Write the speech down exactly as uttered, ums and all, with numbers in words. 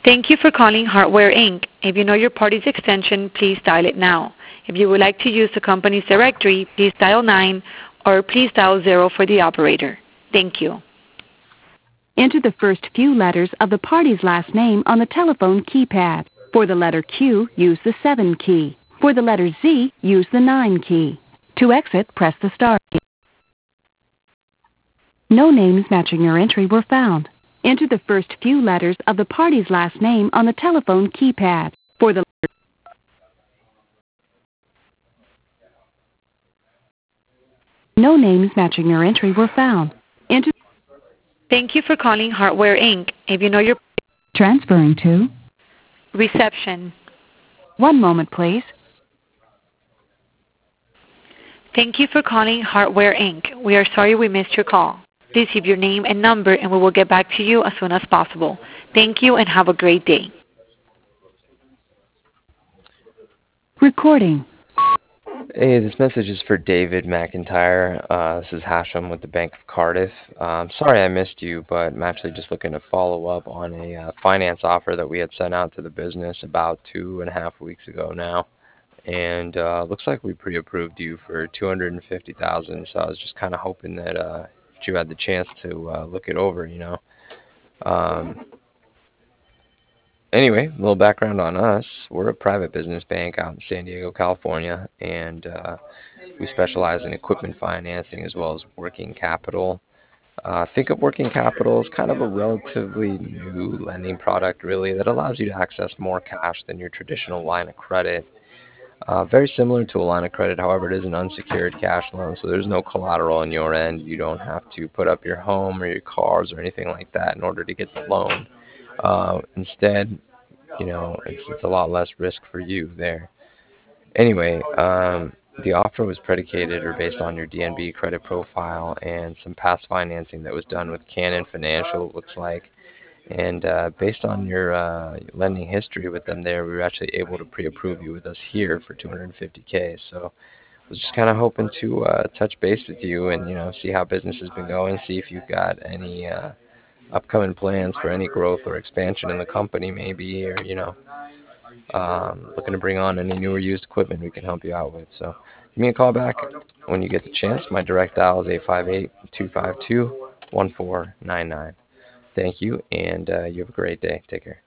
Thank you for calling Hardware Incorporated. If you know your party's extension, please dial it now. If you would like to use the company's directory, please dial nine or please dial zero for the operator. Thank you. Enter the first few letters of the party's last name on the telephone keypad. For the letter Q, use the seven key. For the letter Z, use the nine key. To exit, press the star key. No names matching your entry were found. Enter the first few letters of the party's last name on the telephone keypad. For the letter No names matching your entry were found. Enter Thank you for calling Hardware Incorporated. If you know your Transferring to reception. One moment, please. Thank you for calling Hardware Incorporated. We are sorry we missed your call. Please leave your name and number and we will get back to you as soon as possible. Thank you and have a great day. Recording. Hey, this message is for David McIntyre. Uh, this is Hashem with the Bank of Cardiff. Um, sorry I missed you, but I'm actually just looking to follow up on a uh, finance offer that we had sent out to the business about two and a half weeks ago now. And uh, looks like we pre-approved you for two hundred fifty thousand dollars, so I was just kind of hoping that uh, you had the chance to uh, look it over, you know. Um, Anyway, a little background on us. We're a private business bank out in San Diego, California, and uh, we specialize in equipment financing as well as working capital. Uh, think of working capital as kind of a relatively new lending product, really, that allows you to access more cash than your traditional line of credit. Uh, very similar to a line of credit, however, it is an unsecured cash loan, so there's no collateral on your end. You don't have to put up your home or your cars or anything like that in order to get the loan. Uh, instead, you know, it's, it's a lot less risk for you there. Anyway, um, the offer was predicated or based on your D N B credit profile and some past financing that was done with Canon Financial, it looks like. And uh, based on your uh, lending history with them there, we were actually able to pre-approve you with us here for two hundred fifty K. So I was just kind of hoping to uh, touch base with you and, you know, see how business has been going, see if you've got any uh, upcoming plans for any growth or expansion in the company maybe, or, you know, um, looking to bring on any new or used equipment we can help you out with. So give me a call back when you get the chance. My direct dial is eight five eight, two five two, one four nine nine. Thank you, and uh, you have a great day. Take care.